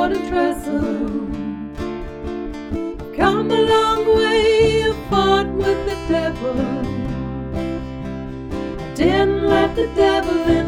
for the trestle. Come a long way, you fought with the devil. I didn't let the devil in